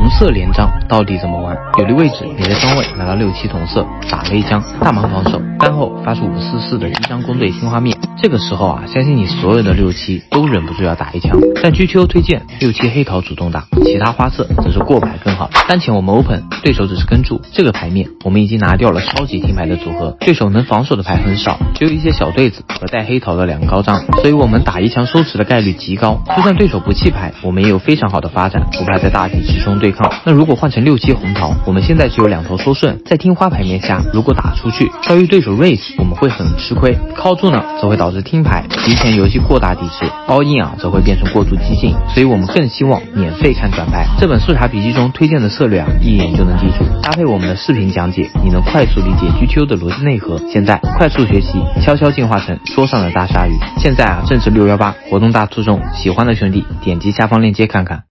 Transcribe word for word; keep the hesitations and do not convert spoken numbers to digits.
色连张到底怎么玩？有利位置，你的张位拿到六七同色，打了一张大盲防守，单后发出五四四的一张攻对新花面。这个时候啊，相信你所有的六七都忍不住要打一枪。但 G Q 推荐六七黑桃主动打，其他花色则是过牌更好。当前我们 open， 对手只是跟注这个牌面，我们已经拿掉了超级听牌的组合，对手能防守的牌很少，只有一些小对子和带黑桃的两个高张，所以我们打一枪收持的概率极高。就算对手不弃牌，我们也有非常好的发展，不怕在大体之中对抗。那如果换成六七红桃，我们现在只有两头收顺，在听花牌面下，如果打出去遭遇对手 raise， 我们会很吃亏。靠住呢，则会导致听牌提前游戏扩大底池 ，all in 啊，则会变成过度激进，所以我们更希望免费看转牌。这本速查笔记中推荐的策略啊，一眼就能记住，搭配我们的视频讲解，你能快速理解 G Q 的逻辑内核。现在快速学习，悄悄进化成桌上的大鲨鱼。现在啊，正是六一八活动大促中，喜欢的兄弟点击下方链接看看。